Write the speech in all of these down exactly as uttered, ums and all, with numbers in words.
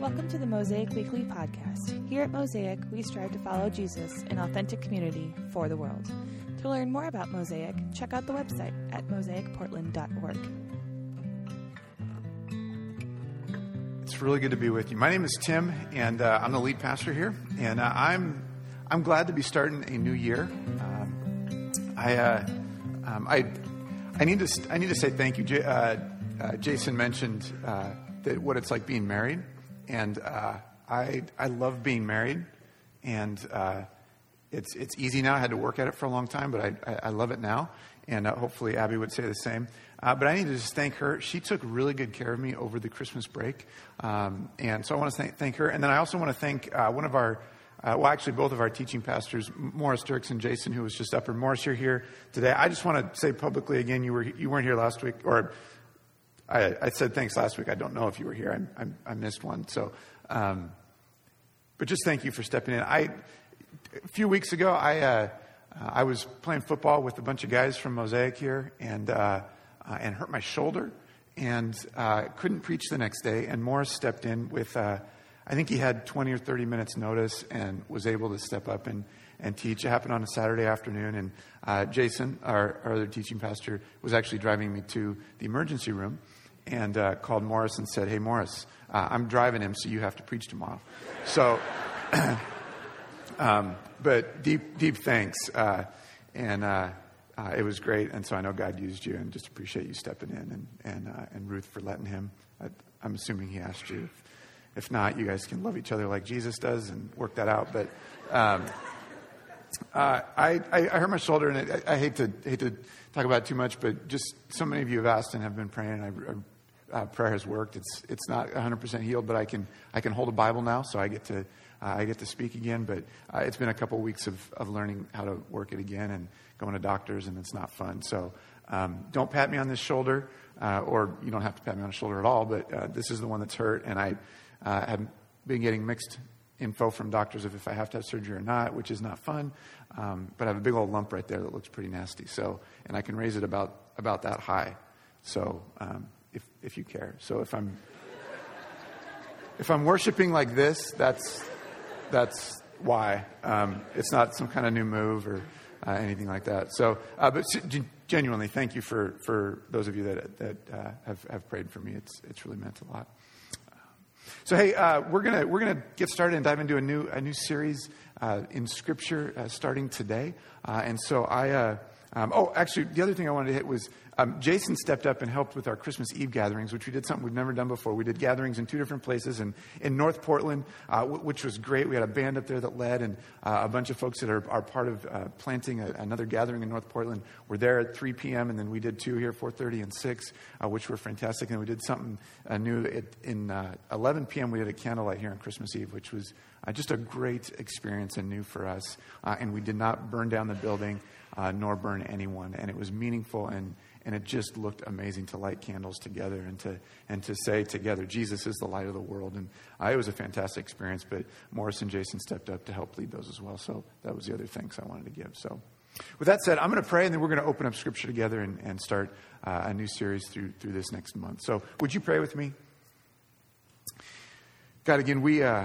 Welcome to the Mosaic Weekly Podcast. Here at Mosaic, we strive to follow Jesus in authentic community for the world. To learn more about Mosaic, check out the website at mosaic portland dot org. It's really good to be with you. My name is Tim, and uh, I'm the lead pastor here, and uh, I'm I'm glad to be starting a new year. Um, I uh, um, I I need to I need to say thank you. J- uh, uh, Jason mentioned uh, that what it's like being married. And uh, I I love being married, and uh, it's it's easy now. I had to work at it for a long time, but I I, I love it now, and uh, hopefully Abby would say the same. Uh, but I need to just thank her. She took really good care of me over the Christmas break, um, and so I want to thank, thank her. And then I also want to thank uh, one of our, uh, well, actually both of our teaching pastors, Morris Dirks and Jason, who was just up. And Morris, you're here today. I just want to say publicly again, you were you weren't here last week, or. I, I said thanks last week. I don't know if you were here. I, I, I missed one. So, um, but just thank you for stepping in. I, a few weeks ago, I uh, I was playing football with a bunch of guys from Mosaic here, and uh, uh, and hurt my shoulder, and uh, couldn't preach the next day. And Morris stepped in with, uh, I think he had twenty or thirty minutes notice, and was able to step up and. and teach. It happened on a Saturday afternoon, and uh, Jason, our, our other teaching pastor, was actually driving me to the emergency room and uh, called Morris and said, "Hey, Morris, uh, I'm driving him, so you have to preach tomorrow." So, um, but deep, deep thanks, uh, and uh, uh, it was great. And so I know God used you, and just appreciate you stepping in, and and, uh, and Ruth for letting him. I, I'm assuming he asked you. If, if not, you guys can love each other like Jesus does and work that out. But. Um, Uh, I, I hurt my shoulder, and I, I hate to hate to talk about it too much, but just so many of you have asked and have been praying, and I, uh, prayer has worked. It's it's not one hundred percent healed, but I can I can hold a Bible now, so I get to uh, I get to speak again. But uh, it's been a couple of weeks of, of learning how to work it again, and going to doctors, and it's not fun. So um, don't pat me on this shoulder, uh, or you don't have to pat me on the shoulder at all. But uh, this is the one that's hurt, and I uh, have been getting mixed info from doctors of if I have to have surgery or not, which is not fun. Um, but I have a big old lump right there that looks pretty nasty. So, and I can raise it about about that high. So, um, if if you care. So if I'm if I'm worshiping like this, that's that's why. Um, it's not some kind of new move or uh, anything like that. So, uh, but genuinely, thank you for, for those of you that that uh, have have prayed for me. It's it's really meant a lot. So hey, uh, we're gonna we're gonna get started and dive into a new a new series uh, in Scripture uh, starting today. Uh, and so I, uh, um, oh, actually, the other thing I wanted to hit was um, Jason stepped up and helped with our Christmas Eve gatherings, which we did something we've never done before. We did gatherings in two different places, and in North Portland, uh, w- which was great. We had a band up there that led, and uh, a bunch of folks that are, are part of uh, planting a, another gathering in North Portland were there at three p.m., and then we did two here, four thirty and six, uh, which were fantastic. And we did something uh, new at, in uh, eleven p.m. We did a candlelight here on Christmas Eve, which was uh, just a great experience and new for us. Uh, and we did not burn down the building, uh, nor burn anyone. And it was meaningful, and And it just looked amazing to light candles together and to and to say together, Jesus is the light of the world. And uh, it was a fantastic experience, but Morris and Jason stepped up to help lead those as well. So that was the other thanks I wanted to give. So with that said, I'm going to pray, and then we're going to open up Scripture together and, and start uh, a new series through through this next month. So would you pray with me? God, again, we uh,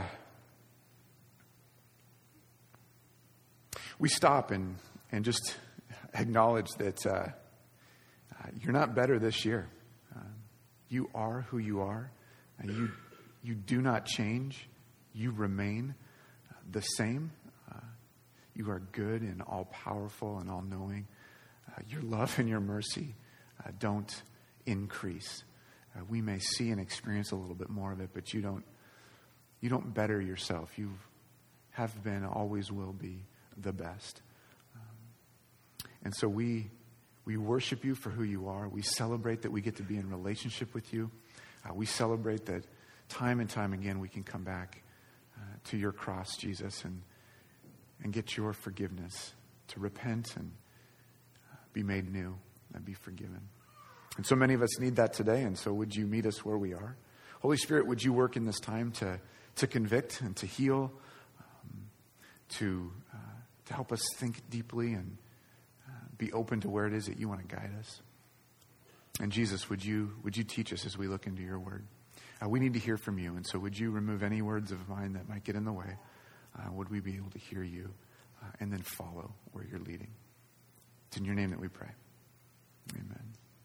we stop and, and just acknowledge that uh, Uh, you're not better this year. Uh, you are who you are. Uh, you you do not change. You remain uh, the same. Uh, you are good and all-powerful and all-knowing. Uh, your love and your mercy uh, don't increase. Uh, we may see and experience a little bit more of it, but you don't. You don't better yourself. You have been, always will be, the best. Um, and so we. We worship you for who you are. We celebrate that we get to be in relationship with you. Uh, we celebrate that time and time again we can come back uh, to your cross, Jesus, and and get your forgiveness, to repent and uh, be made new and be forgiven. And so many of us need that today, and so would you meet us where we are? Holy Spirit, would you work in this time to, to convict and to heal, um, to uh, to help us think deeply and be open to where it is that you want to guide us. And Jesus, would you would you teach us as we look into your word? Uh, we need to hear from you. And so would you remove any words of mine that might get in the way? Uh, would we be able to hear you uh, and then follow where you're leading? It's in your name that we pray. Amen.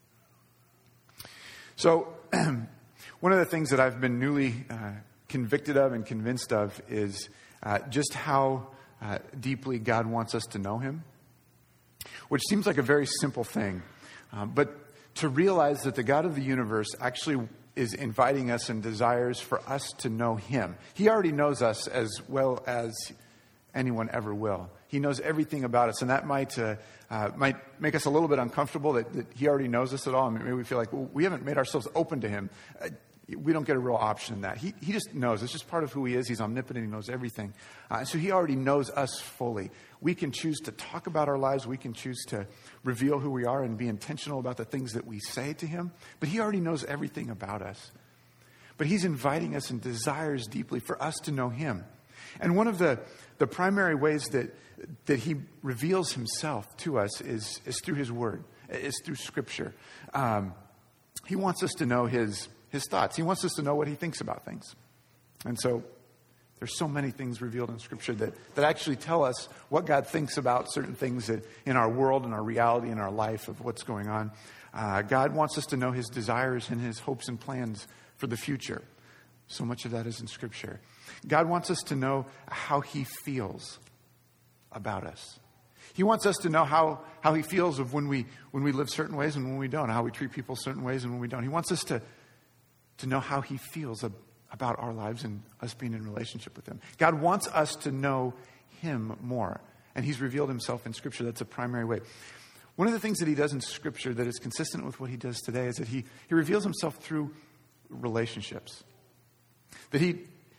So one of the things that I've been newly uh, convicted of and convinced of is uh, just how uh, deeply God wants us to know him, which seems like a very simple thing. Um, but to realize that the God of the universe actually is inviting us and desires for us to know him. He already knows us as well as anyone ever will. He knows everything about us, and that might uh, uh, might make us a little bit uncomfortable that, that he already knows us at all. I mean, maybe we feel like, well, we haven't made ourselves open to him. Uh, we don't get a real option in that. He he just knows. It's just part of who he is. He's omnipotent. He knows everything. Uh, and so he already knows us fully. We can choose to talk about our lives. We can choose to reveal who we are and be intentional about the things that we say to him. But he already knows everything about us. But he's inviting us and desires deeply for us to know him. And one of the, the primary ways that that he reveals himself to us is, is through his word, is through Scripture. Um, he wants us to know his, his thoughts. He wants us to know what he thinks about things. And so there's so many things revealed in Scripture that, that actually tell us what God thinks about certain things that in our world and our reality and our life of what's going on. Uh, God wants us to know his desires and his hopes and plans for the future. So much of that is in Scripture. God wants us to know how he feels about us. He wants us to know how, how he feels of when we when we live certain ways and when we don't, how we treat people certain ways and when we don't. He wants us to, to know how he feels ab- about our lives and us being in relationship with him. God wants us to know him more. And he's revealed himself in Scripture. That's a primary way. One of the things that he does in Scripture that is consistent with what he does today is that he, he reveals himself through relationships. That he,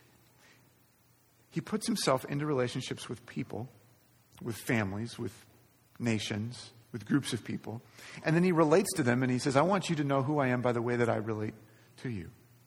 he puts himself into relationships with people, with families, with nations, with groups of people. And then he relates to them and he says, I want you to know who I am by the way that I relate to you.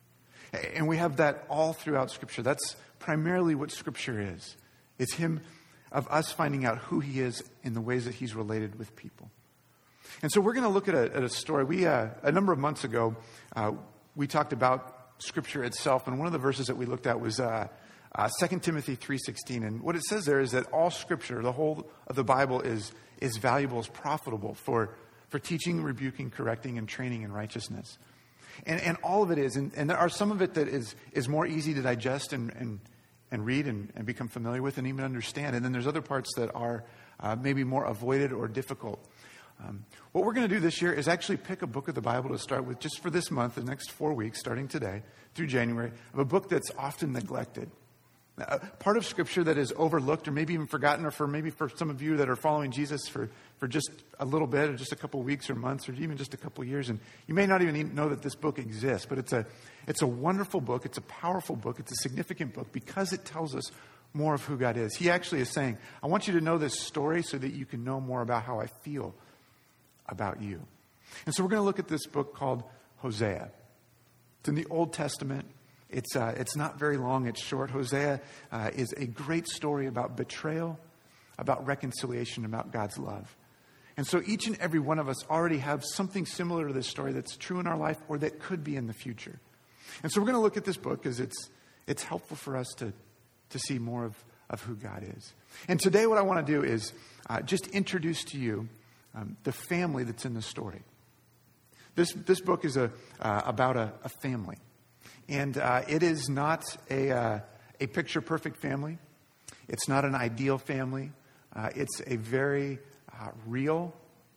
And we have that all throughout Scripture. That's primarily what Scripture is. It's him, of us finding out who he is in the ways that he's related with people. And so we're going to look at a, at a story. We, uh, a number of months ago, uh, we talked about Scripture itself. And one of the verses that we looked at was uh, uh, Second Timothy three sixteen. And what it says there is that all Scripture, the whole of the Bible, is is valuable, is profitable for, for teaching, rebuking, correcting, and training in righteousness. And and all of it is. And, and there are some of it that is, is more easy to digest and, and, and read and, and become familiar with and even understand. And then there's other parts that are uh, maybe more avoided or difficult. Um, what we're going to do this year is actually pick a book of the Bible to start with just for this month, the next four weeks, starting today through January, of a book that's often neglected. A part of Scripture that is overlooked or maybe even forgotten, or for maybe for some of you that are following Jesus for, for just a little bit or just a couple weeks or months or even just a couple years. And you may not even know that this book exists, but it's a, it's a wonderful book. It's a powerful book. It's a significant book because it tells us more of who God is. He actually is saying, I want you to know this story so that you can know more about how I feel about you. And so we're going to look at this book called Hosea. It's in the Old Testament. It's uh, it's not very long. It's short. Hosea uh, is a great story about betrayal, about reconciliation, about God's love. And so each and every one of us already have something similar to this story that's true in our life or that could be in the future. And so we're going to look at this book because it's it's helpful for us to, to see more of, of who God is. And today what I want to do is uh, just introduce to you um, the family that's in the story. This, this book is a uh, about a, a family. And uh, it is not a, uh, a picture-perfect family. It's not an ideal family. Uh, it's a very uh, real,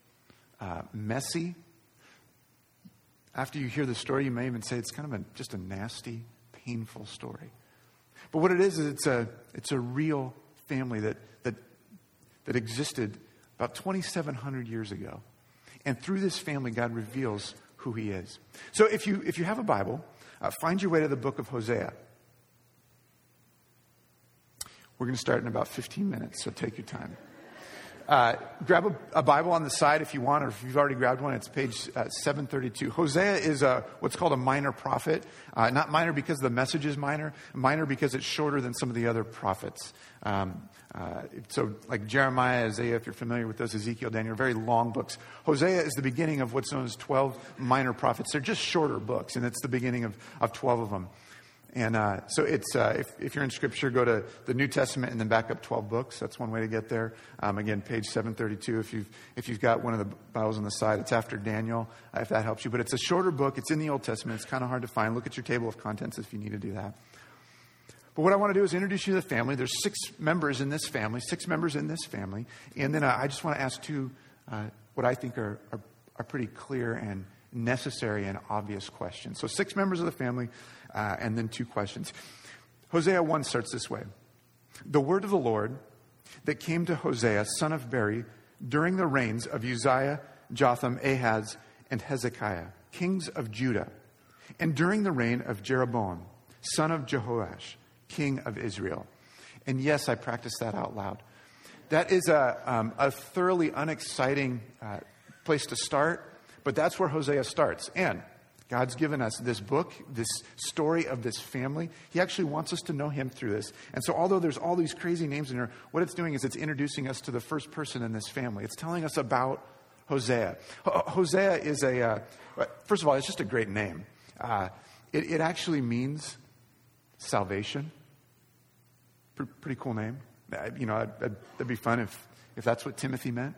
uh, messy. After you hear the story, you may even say it's kind of a, just a nasty, painful story. But what it is is it's a it's a real family that that that existed about twenty-seven hundred years ago, and through this family, God reveals who He is. So if you if you have a Bible. Uh, find your way to the book of Hosea. We're going to start in about fifteen minutes, so take your time. Uh, grab a, a Bible on the side if you want, or if you've already grabbed one, it's page uh, seven thirty-two. Hosea is a, what's called a minor prophet. Uh, not minor because the message is minor, minor because it's shorter than some of the other prophets. Um, uh, so like Jeremiah, Isaiah, if you're familiar with those, Ezekiel, Daniel, very long books. Hosea is the beginning of what's known as twelve minor prophets. They're just shorter books, and it's the beginning of, of twelve of them. And uh, so it's uh, if, if you're in Scripture, go to the New Testament and then back up twelve books. That's one way to get there. Um, again, page seven thirty-two. If you've if you've got one of the Bibles on the side, it's after Daniel, uh, if that helps you. But it's a shorter book. It's in the Old Testament. It's kind of hard to find. Look at your table of contents if you need to do that. But what I want to do is introduce you to the family. There's six members in this family, six members in this family, and then uh, I just want to ask two uh, what I think are, are are pretty clear and necessary and obvious questions. So six members of the family. Uh, and then two questions. Hosea one starts this way. The word of the Lord that came to Hosea, son of Beri, during the reigns of Uzziah, Jotham, Ahaz, and Hezekiah, kings of Judah, and during the reign of Jeroboam, son of Jehoash, king of Israel. And yes, I practiced that out loud. That is a, um, a thoroughly unexciting uh, place to start, but that's where Hosea starts. And God's given us this book, this story of this family. He actually wants us to know him through this. And so although there's all these crazy names in here, what it's doing is it's introducing us to the first person in this family. It's telling us about Hosea. H- Hosea is a, uh, first of all, it's just a great name. Uh, it, it actually means salvation. P- pretty cool name. Uh, you know, I'd, I'd, that'd be fun if, if that's what Timothy meant.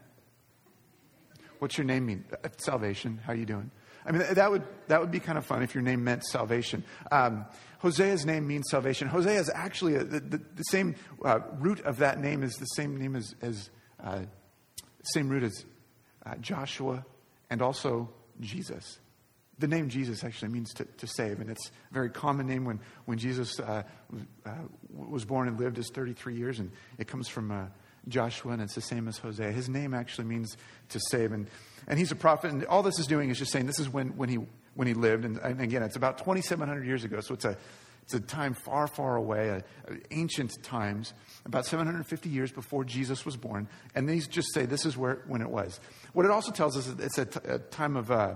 What's your name mean? Uh, salvation. How are you doing? I mean, that would that would be kind of fun if your name meant salvation. Um, Hosea's name means salvation. Hosea is actually a, the, the, the same uh, root of that name is the same name as, as uh, same root as uh, Joshua and also Jesus. The name Jesus actually means to, to save, and it's a very common name when when Jesus uh, uh, was born and lived his thirty-three years, and it comes from uh, Joshua, and it's the same as Hosea. His name actually means to save, and and he's a prophet, and all this is doing is just saying this is when when he when he lived, and, and again, it's about twenty-seven hundred years ago, so it's a it's a time far, far away, a, a ancient times, about seven hundred fifty years before Jesus was born, and these just say this is where when it was. What it also tells us is it's a, t- a time of uh,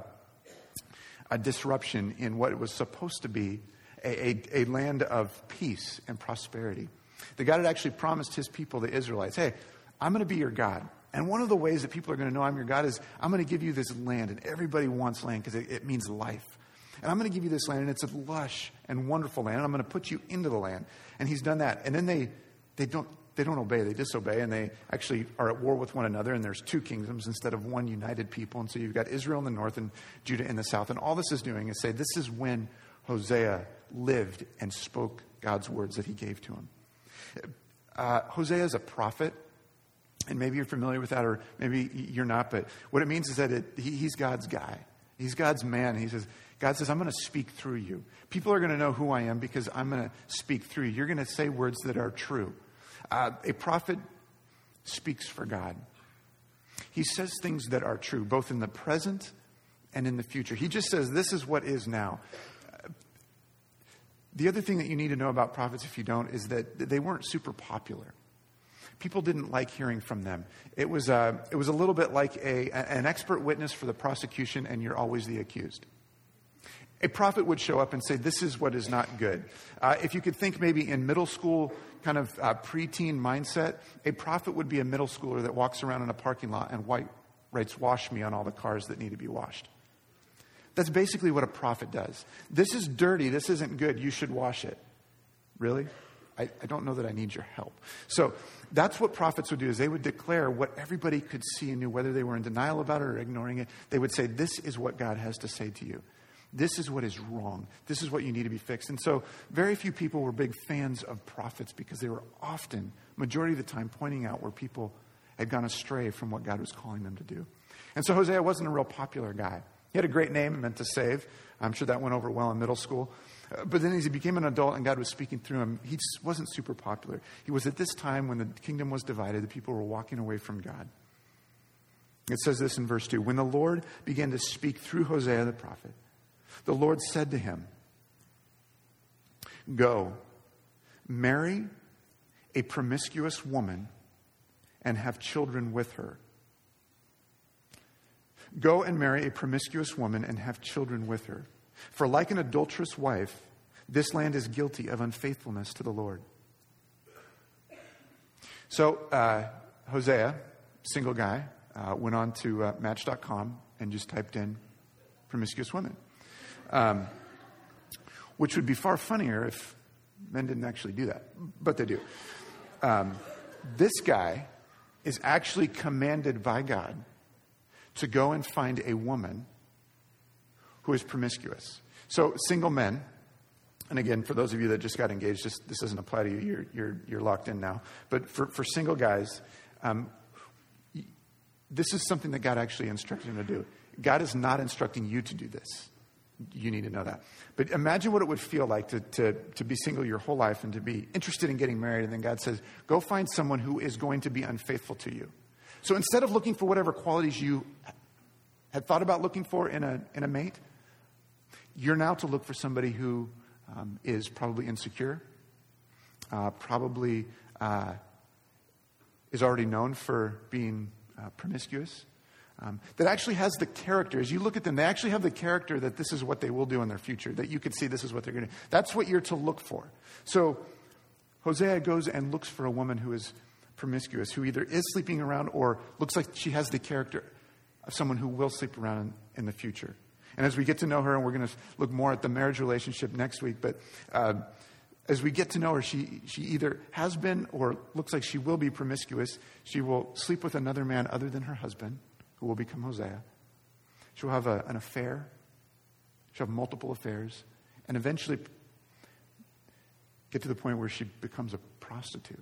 a disruption in what it was supposed to be a, a, a land of peace and prosperity. The God had actually promised his people, the Israelites, hey, I'm going to be your God. And one of the ways that people are going to know I'm your God is I'm going to give you this land. And everybody wants land because it, it means life. And I'm going to give you this land, and it's a lush and wonderful land. And I'm going to put you into the land. And he's done that. And then they they don't they don't obey. They disobey. And they actually are at war with one another. And there's two kingdoms instead of one united people. And so you've got Israel in the north and Judah in the south. And all this is doing is say this is when Hosea lived and spoke God's words that he gave to him. Uh, Hosea is a prophet, and maybe you're familiar with that, or maybe you're not, but what it means is that it, he, he's God's guy. He's God's man. He says, God says, I'm going to speak through you. People are going to know who I am because I'm going to speak through you. You're going to say words that are true. Uh, a prophet speaks for God. He says things that are true, both in the present and in the future. He just says, this is what is now. The other thing that you need to know about prophets, if you don't, is that they weren't super popular. People didn't like hearing from them. It was uh, it was a little bit like a an expert witness for the prosecution, and you're always the accused. A prophet would show up and say, this is what is not good. Uh, if you could think maybe in middle school kind of uh, preteen mindset, a prophet would be a middle schooler that walks around in a parking lot and white writes "wash me" on all the cars that need to be washed. That's basically what a prophet does. This is dirty. This isn't good. You should wash it. Really? I, I don't know that I need your help. So that's what prophets would do, is they would declare what everybody could see and knew, whether they were in denial about it or ignoring it. They would say, this is what God has to say to you. This is what is wrong. This is what you need to be fixed. And so very few people were big fans of prophets because they were often, majority of the time, pointing out where people had gone astray from what God was calling them to do. And so Hosea wasn't a real popular guy. He had a great name, meant to save. I'm sure that went over well in middle school. Uh, but then as he became an adult and God was speaking through him, he just wasn't super popular. He was at this time when the kingdom was divided, the people were walking away from God. It says this in verse two. When the Lord began to speak through Hosea the prophet, the Lord said to him, go, marry a promiscuous woman and have children with her. Go and marry a promiscuous woman and have children with her. For like an adulterous wife, this land is guilty of unfaithfulness to the Lord. So uh, Hosea, single guy, uh, went on to uh, match dot com and just typed in promiscuous women. Um, which would be far funnier if men didn't actually do that. But they do. Um, this guy is actually commanded by God to go and find a woman who is promiscuous. So single men, and again, for those of you that just got engaged, this, this doesn't apply to you. You're, you're, you're locked in now. But for, for single guys, um, this is something that God actually instructed him to do. God is not instructing you to do this. You need to know that. But imagine what it would feel like to, to, to be single your whole life and to be interested in getting married. And then God says, go find someone who is going to be unfaithful to you. So instead of looking for whatever qualities you had thought about looking for in a, in a mate, you're now to look for somebody who um, is probably insecure, uh, probably uh, is already known for being uh, promiscuous, Um, that actually has the character. As you look at them, they actually have the character that this is what they will do in their future, that you could see this is what they're going to do. That's what you're to look for. So Hosea goes and looks for a woman who is promiscuous, who either is sleeping around or looks like she has the character of someone who will sleep around in, in the future. And as we get to know her, and we're going to look more at the marriage relationship next week, but uh, as we get to know her, she, she either has been or looks like she will be promiscuous. She will sleep with another man other than her husband, who will become Hosea. She'll have a, an affair. She'll have multiple affairs. And eventually get to the point where she becomes a prostitute.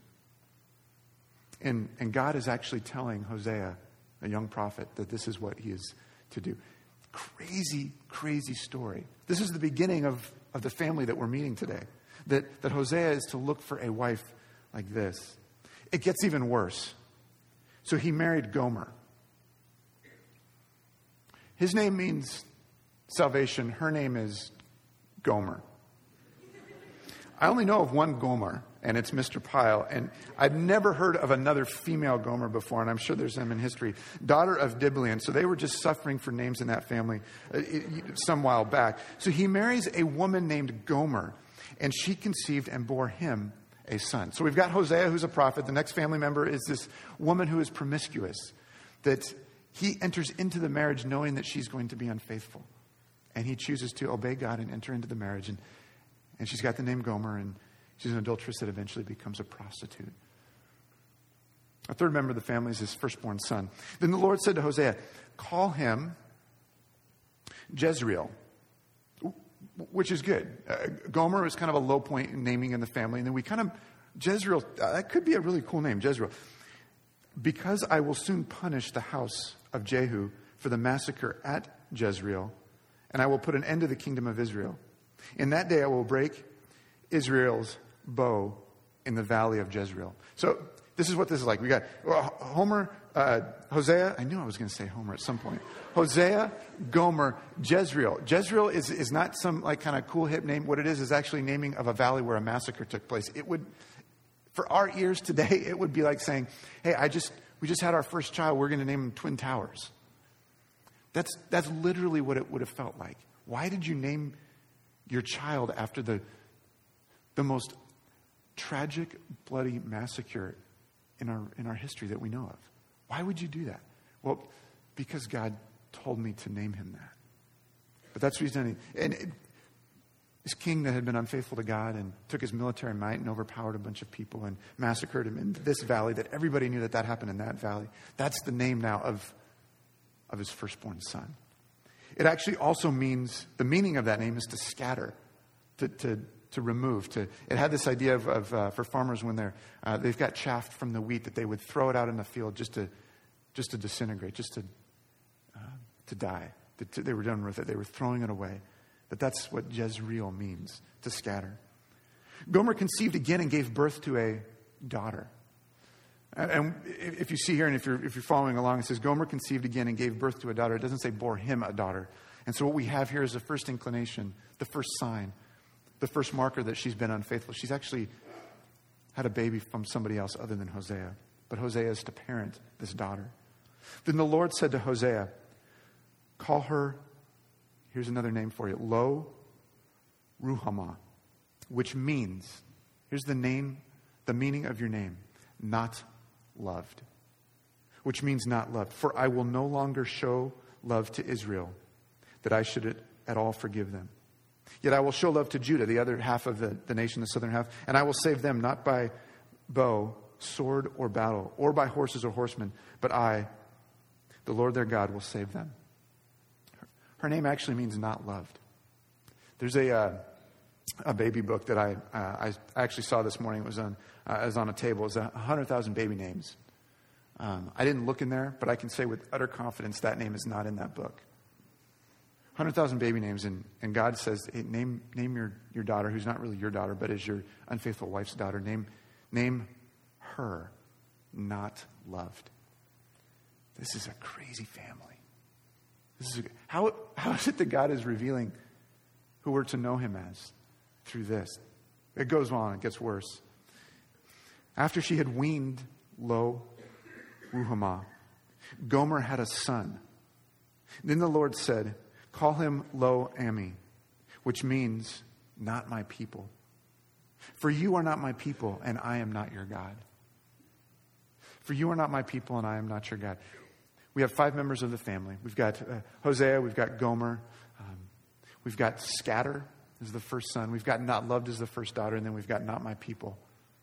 And, and God is actually telling Hosea, a young prophet, that this is what he is to do. Crazy, crazy story. This is the beginning of, of the family that we're meeting today. That, that Hosea is to look for a wife like this. It gets even worse. So he married Gomer. His name means salvation. Her name is Gomer. I only know of one Gomer, and it's Mister Pyle. And I've never heard of another female Gomer before, and I'm sure there's them in history. Daughter of Diblaim. So they were just suffering for names in that family uh, it, some while back. So he marries a woman named Gomer, and she conceived and bore him a son. So we've got Hosea, who's a prophet. The next family member is this woman who is promiscuous, that he enters into the marriage knowing that she's going to be unfaithful. And he chooses to obey God and enter into the marriage. And, and she's got the name Gomer, and she's an adulteress that eventually becomes a prostitute. A third member of the family is his firstborn son. Then the Lord said to Hosea, call him Jezreel, which is good. Uh, Gomer is kind of a low point in naming in the family. And then we kind of, Jezreel, uh, that could be a really cool name, Jezreel. Because I will soon punish the house of Jehu for the massacre at Jezreel, and I will put an end to the kingdom of Israel. In that day I will break Israel's bow in the valley of Jezreel. So this is what this is like. We got Homer, uh, Hosea. I knew I was going to say Homer at some point. Hosea, Gomer, Jezreel. Jezreel is, is not some like kind of cool hip name. What it is is actually naming of a valley where a massacre took place. It would, for our ears today, it would be like saying, hey, I just we just had our first child. We're going to name him Twin Towers. That's that's literally what it would have felt like. Why did you name your child after the the most tragic, bloody massacre in our in our history that we know of? Why would you do that? Well, because God told me to name him that. But that's what he's done. And it, this king that had been unfaithful to God and took his military might and overpowered a bunch of people and massacred him in this valley, that everybody knew that that happened in that valley. That's the name now of, of his firstborn son. It actually also means, the meaning of that name is to scatter, to to, to remove. To It had this idea of, of uh, for farmers when they're, uh, they've got chaff from the wheat, that they would throw it out in the field just to just to disintegrate, just to uh, to die. That they were done with it. They were throwing it away. But that's what Jezreel means, to scatter. Gomer conceived again and gave birth to a daughter. And if you see here, and if you're if you're following along, it says Gomer conceived again and gave birth to a daughter. It doesn't say bore him a daughter. And so what we have here is the first inclination, the first sign, the first marker that she's been unfaithful. She's actually had a baby from somebody else other than Hosea. but Hosea is to parent this daughter. Then the Lord said to Hosea, call her, here's another name for you, Lo Ruhamah, which means, here's the name, the meaning of your name, not loved, which means not loved. For I will no longer show love to Israel, that I should at all forgive them. Yet I will show love to Judah, the other half of the, the nation, the southern half, and I will save them not by bow, sword, or battle, or by horses or horsemen, but I, the Lord their God, will save them. Her, her name actually means not loved. There's a uh, a baby book that I uh, I actually saw this morning. It was on uh, it was on a table. It was one hundred thousand baby names. Um, I didn't look in there, but I can say with utter confidence that name is not in that book. one hundred thousand baby names, and, and God says, hey, name name your, your daughter, who's not really your daughter, but is your unfaithful wife's daughter. Name name her not loved. This is a crazy family. This is a, how how is it that God is revealing who we're to know him as through this? It goes on, it gets worse. After she had weaned Lo Ruhamah, Gomer had a son. Then the Lord said, call him Lo Ami, which means not my people. For you are not my people, and I am not your God. For you are not my people, and I am not your God. We have five members of the family. We've got uh, Hosea, we've got Gomer, um, we've got Scatter as the first son, we've got Not Loved as the first daughter, and then we've got Not My People.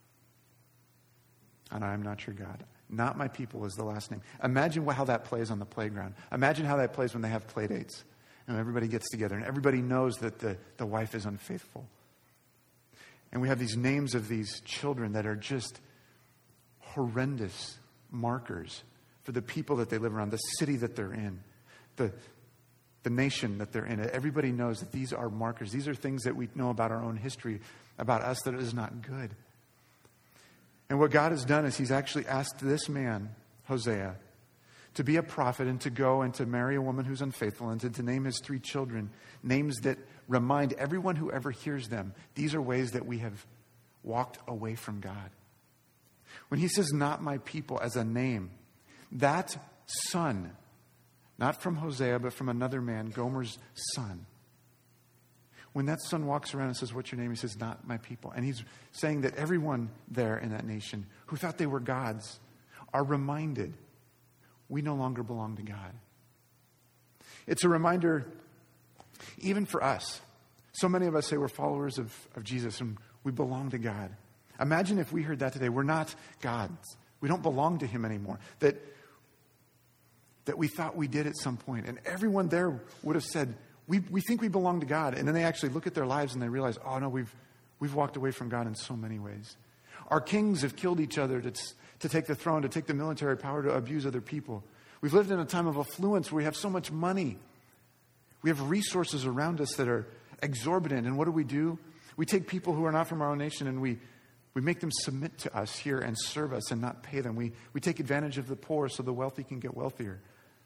And I am not your God. Not my people is the last name. Imagine how that plays on the playground. Imagine how that plays when they have play dates. And everybody gets together and everybody knows that the, the wife is unfaithful. And we have these names of these children that are just horrendous markers for the people that they live around, the city that they're in, the, the nation that they're in. Everybody knows that these are markers. These are things that we know about our own history, about us, that is not good. And what God has done is he's actually asked this man, Hosea, to be a prophet and to go and to marry a woman who's unfaithful and to, to name his three children names that remind everyone who ever hears them, these are ways that we have walked away from God. When he says not my people as a name, that son, not from Hosea, but from another man, Gomer's son, when that son walks around and says, what's your name? He says, not my people. And he's saying that everyone there in that nation who thought they were gods are reminded we no longer belong to God. It's a reminder even for us. So many of us say we're followers of, of Jesus and we belong to God. Imagine if we heard that today. We're not gods. We don't belong to him anymore. That, that we thought we did at some point. And everyone there would have said, We we think we belong to God. And then they actually look at their lives and they realize, oh no, we've we've walked away from God in so many ways. Our kings have killed each other to, to take the throne, to take the military power, to abuse other people. We've lived in a time of affluence where we have so much money. We have resources around us that are exorbitant. And what do we do? We take people who are not from our own nation and we, we make them submit to us here and serve us and not pay them. We, we take advantage of the poor so the wealthy can get wealthier.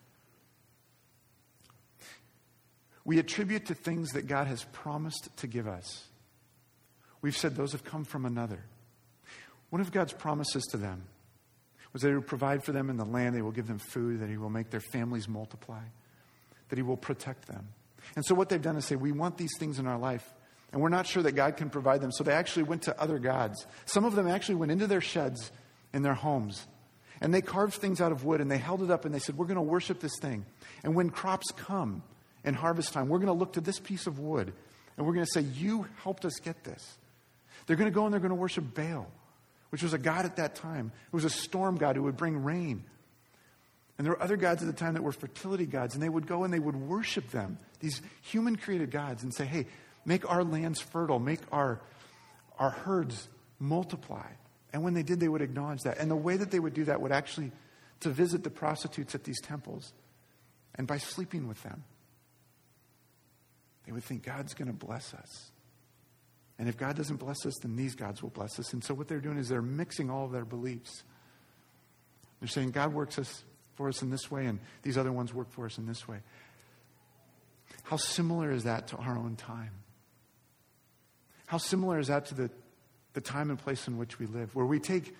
We attribute to things that God has promised to give us. We've said those have come from another. One of God's promises to them was that he will provide for them in the land, they will give them food, that he will make their families multiply, that he will protect them. And so what they've done is say, we want these things in our life, and we're not sure that God can provide them. So they actually went to other gods. Some of them actually went into their sheds in their homes, and they carved things out of wood, and they held it up, and they said, we're going to worship this thing. And when crops come, in harvest time, we're going to look to this piece of wood and we're going to say, you helped us get this. They're going to go and they're going to worship Baal, which was a god at that time. It was a storm god who would bring rain. And there were other gods at the time that were fertility gods, and they would go and they would worship them, these human-created gods, and say, hey, make our lands fertile, make our, our herds multiply. And when they did, they would acknowledge that. And the way that they would do that would actually to visit the prostitutes at these temples, and by sleeping with them. They would think God's going to bless us. And if God doesn't bless us, then these gods will bless us. And so what they're doing is they're mixing all of their beliefs. They're saying God works us for us in this way, and these other ones work for us in this way. How similar is that to our own time? How similar is that to the, the time and place in which we live, where we take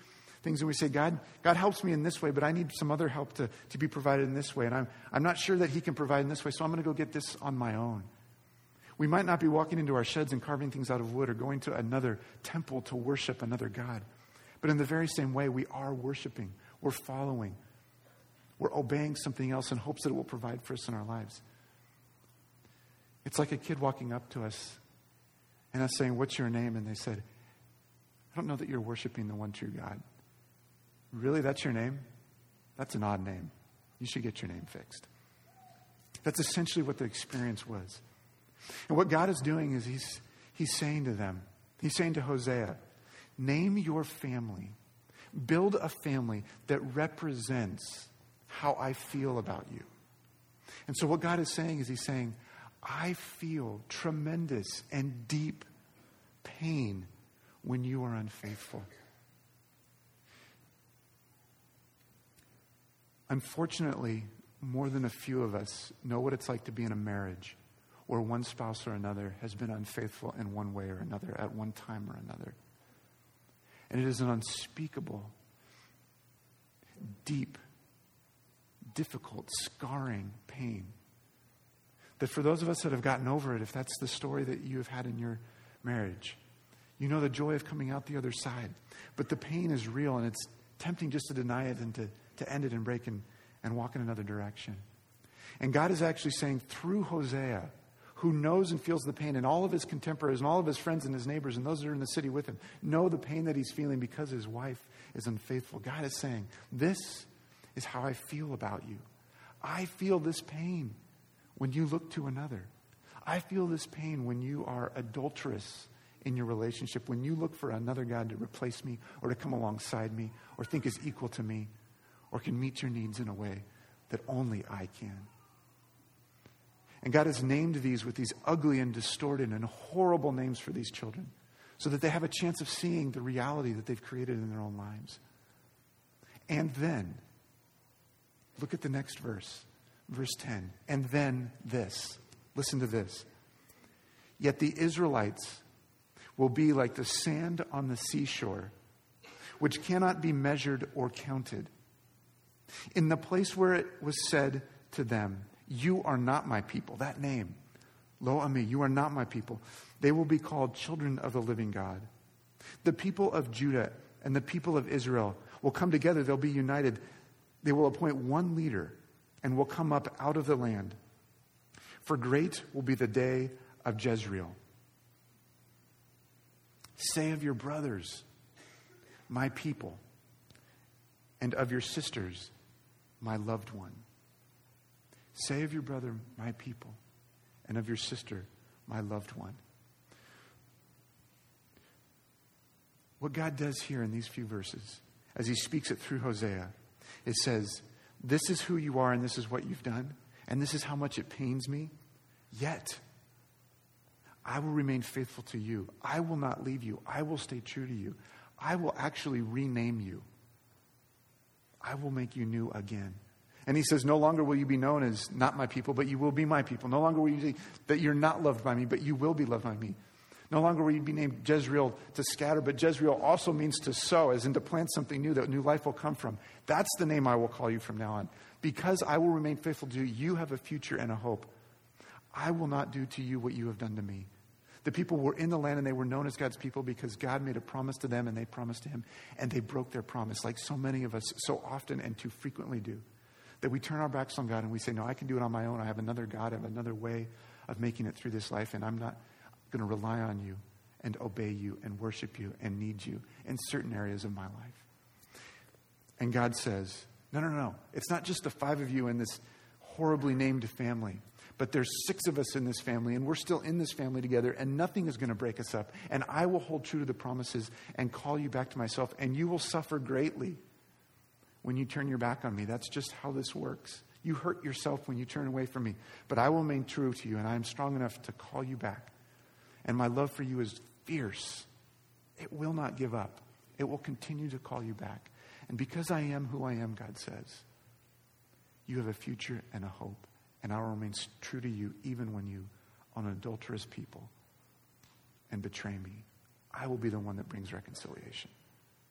things and we say, God, God helps me in this way, but I need some other help to, to be provided in this way. And I'm, I'm not sure that he can provide in this way, so I'm going to go get this on my own. We might not be walking into our sheds and carving things out of wood or going to another temple to worship another God. But in the very same way, we are worshiping. We're following. We're obeying something else in hopes that it will provide for us in our lives. It's like a kid walking up to us and us saying, what's your name? And they said, I don't know that you're worshiping the one true God. Really? That's your name? That's an odd name. You should get your name fixed. That's essentially what the experience was. And what God is doing is he's, he's saying to them, he's saying to Hosea, name your family. Build a family that represents how I feel about you. And so what God is saying is he's saying, I feel tremendous and deep pain when you are unfaithful. Unfortunately, more than a few of us know what it's like to be in a marriage where one spouse or another has been unfaithful in one way or another at one time or another. And it is an unspeakable, deep, difficult, scarring pain that for those of us that have gotten over it, if that's the story that you have had in your marriage, you know the joy of coming out the other side. But the pain is real, and it's tempting just to deny it and to, to end it and break and, and walk in another direction. And God is actually saying through Hosea, who knows and feels the pain, and all of his contemporaries and all of his friends and his neighbors and those that are in the city with him know the pain that he's feeling because his wife is unfaithful. God is saying, this is how I feel about you. I feel this pain when you look to another. I feel this pain when you are adulterous in your relationship, when you look for another God to replace me or to come alongside me or think is equal to me or can meet your needs in a way that only I can. And God has named these with these ugly and distorted and horrible names for these children so that they have a chance of seeing the reality that they've created in their own lives. And then, look at the next verse. Verse ten, and then this. Listen to this. Yet the Israelites will be like the sand on the seashore, which cannot be measured or counted. In the place where it was said to them, you are not my people, that name, Lo Ami, you are not my people, they will be called children of the living God. The people of Judah and the people of Israel will come together, they'll be united. They will appoint one leader and will come up out of the land. For great will be the day of Jezreel. Say of your brothers, my people, and of your sisters, my loved one. Say of your brother, my people, and of your sister, my loved one. What God does here in these few verses, as he speaks it through Hosea, it says, this is who you are and this is what you've done, and this is how much it pains me. Yet, I will remain faithful to you. I will not leave you. I will stay true to you. I will actually rename you. I will make you new again. And he says, no longer will you be known as not my people, but you will be my people. No longer will you say that you're not loved by me, but you will be loved by me. No longer will you be named Jezreel to scatter, but Jezreel also means to sow, as in to plant something new that new life will come from. That's the name I will call you from now on. Because I will remain faithful to you, you have a future and a hope. I will not do to you what you have done to me. The people were in the land and they were known as God's people because God made a promise to them and they promised to him. And they broke their promise like so many of us so often and too frequently do. That we turn our backs on God and we say, no, I can do it on my own. I have another God. I have another way of making it through this life. And I'm not going to rely on you and obey you and worship you and need you in certain areas of my life. And God says, no, no, no. It's not just the five of you in this horribly named family. But there's six of us in this family, and we're still in this family together, and nothing is going to break us up. And I will hold true to the promises and call you back to myself, and you will suffer greatly when you turn your back on me. That's just how this works. You hurt yourself when you turn away from me, but I will remain true to you, and I am strong enough to call you back. And my love for you is fierce. It will not give up. It will continue to call you back. And because I am who I am, God says, you have a future and a hope. And I will remain true to you even when you are an adulterous people and betray me. I will be the one that brings reconciliation.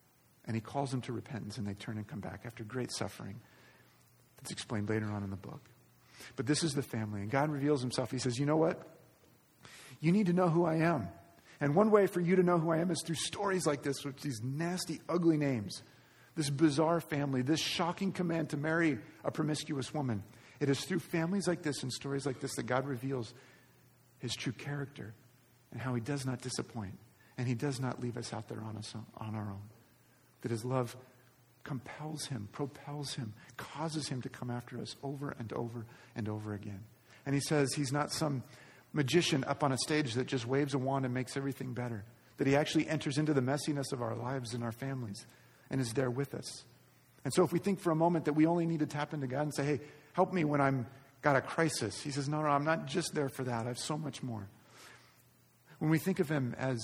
And he calls them to repentance, and they turn and come back after great suffering. That's explained later on in the book. But this is the family, and God reveals himself. He says, you know what? You need to know who I am. And one way for you to know who I am is through stories like this, with these nasty, ugly names. This bizarre family, this shocking command to marry a promiscuous woman. It is through families like this and stories like this that God reveals his true character and how he does not disappoint. And he does not leave us out there on, us, on our own. That his love compels him, propels him, causes him to come after us over and over and over again. And he says he's not some magician up on a stage that just waves a wand and makes everything better. That he actually enters into the messiness of our lives and our families and is there with us. And so if we think for a moment that we only need to tap into God and say, hey, help me when I'm got a crisis. He says, no, no, I'm not just there for that. I have so much more. When we think of him as,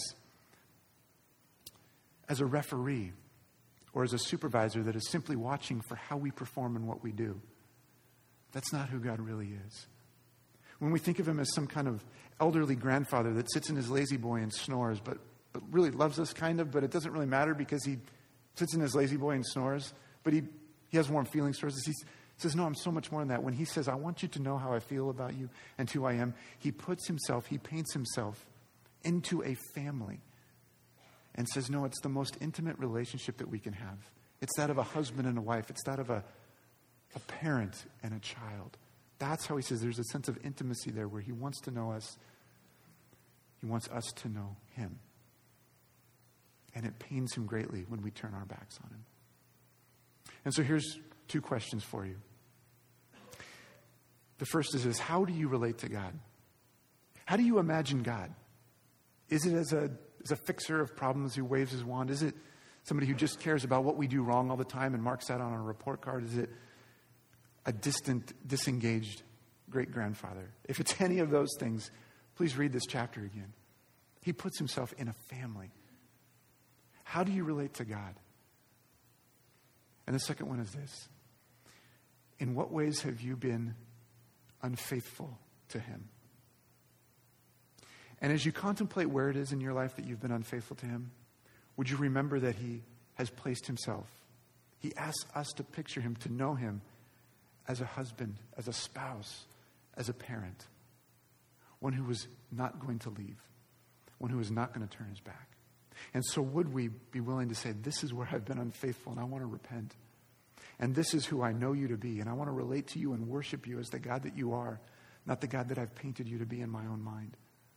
as a referee or as a supervisor that is simply watching for how we perform and what we do, that's not who God really is. When we think of him as some kind of elderly grandfather that sits in his lazy boy and snores, but, but really loves us kind of, but it doesn't really matter because he sits in his lazy boy and snores, but he, he has warm feelings towards us. He says, no, I'm so much more than that. When he says, I want you to know how I feel about you and who I am, he puts himself, he paints himself into a family and says, no, it's the most intimate relationship that we can have. It's that of a husband and a wife. It's that of a, a parent and a child. That's how he says there's a sense of intimacy there where he wants to know us. He wants us to know him. And it pains him greatly when we turn our backs on him. And so here's two questions for you. The first is this: how do you relate to God? How do you imagine God? Is it as a, as a fixer of problems who waves his wand? Is it somebody who just cares about what we do wrong all the time and marks that on a report card? Is it a distant, disengaged great-grandfather? If it's any of those things, please read this chapter again. He puts himself in a family. How do you relate to God? And the second one is this: in what ways have you been unfaithful to him? And as you contemplate where it is in your life that you've been unfaithful to him, would you remember that he has placed himself? He asks us to picture him, to know him as a husband, as a spouse, as a parent. One who was not going to leave. One who was not going to turn his back. And so would we be willing to say, this is where I've been unfaithful and I want to repent. And this is who I know you to be. And I want to relate to you and worship you as the God that you are, not the God that I've painted you to be in my own mind.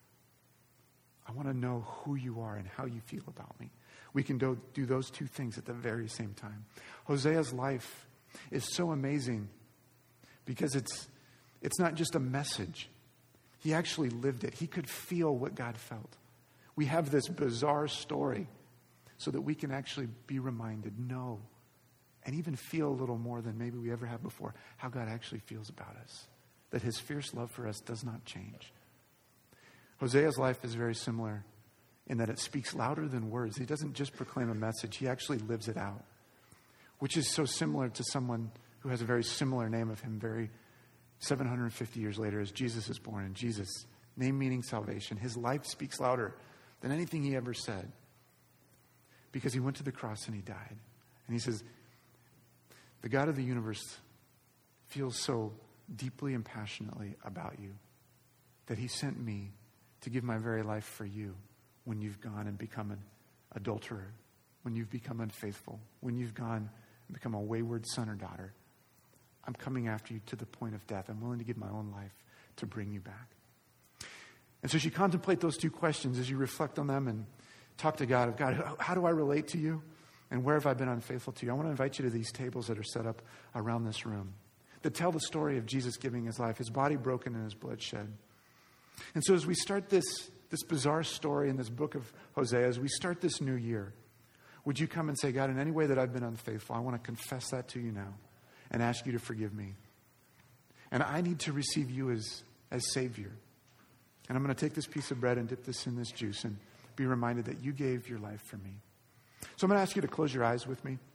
I want to know who you are and how you feel about me. We can do, do those two things at the very same time. Hosea's life is so amazing because it's, it's not just a message. He actually lived it. He could feel what God felt. We have this bizarre story so that we can actually be reminded, know, and even feel a little more than maybe we ever have before, how God actually feels about us. That his fierce love for us does not change. Hosea's life is very similar in that it speaks louder than words. He doesn't just proclaim a message, he actually lives it out. Which is so similar to someone who has a very similar name of him, very seven hundred fifty years later as Jesus is born. And Jesus, name meaning salvation, his life speaks louder than anything he ever said. Because he went to the cross and he died. And he says, the God of the universe feels so deeply and passionately about you that he sent me to give my very life for you when you've gone and become an adulterer, when you've become unfaithful, when you've gone and become a wayward son or daughter. I'm coming after you to the point of death. I'm willing to give my own life to bring you back. And so as you contemplate those two questions, as you reflect on them and talk to God, of God, how do I relate to you? And where have I been unfaithful to you? I want to invite you to these tables that are set up around this room that tell the story of Jesus giving his life, his body broken and his blood shed. And so as we start this, this bizarre story in this book of Hosea, as we start this new year, would you come and say, God, in any way that I've been unfaithful, I want to confess that to you now and ask you to forgive me. And I need to receive you as, as Savior. And I'm going to take this piece of bread and dip this in this juice and be reminded that you gave your life for me. So I'm going to ask you to close your eyes with me.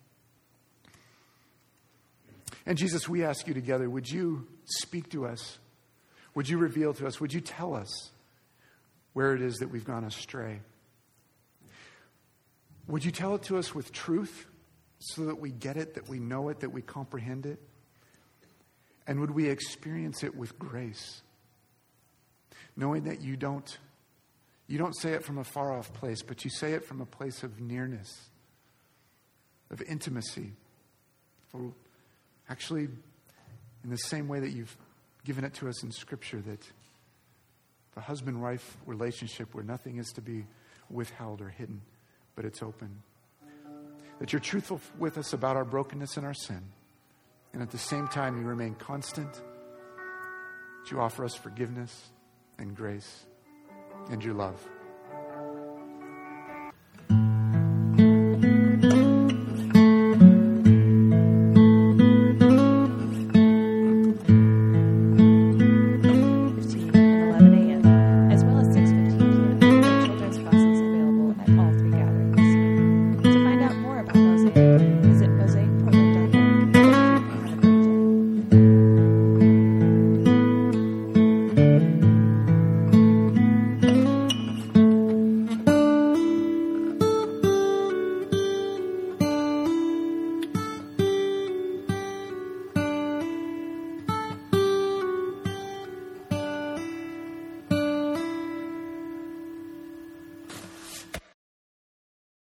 And Jesus, we ask you together, would you speak to us? Would you reveal to us? Would you tell us where it is that we've gone astray? Would you tell it to us with truth so that we get it, that we know it, that we comprehend it? And would we experience it with grace? Knowing that you don't, you don't say it from a far off place, but you say it from a place of nearness, of intimacy. Or actually, in the same way that you've given it to us in Scripture, that the husband-wife relationship where nothing is to be withheld or hidden, but it's open. That you're truthful with us about our brokenness and our sin. And at the same time, you remain constant. That you offer us forgiveness and grace and your love.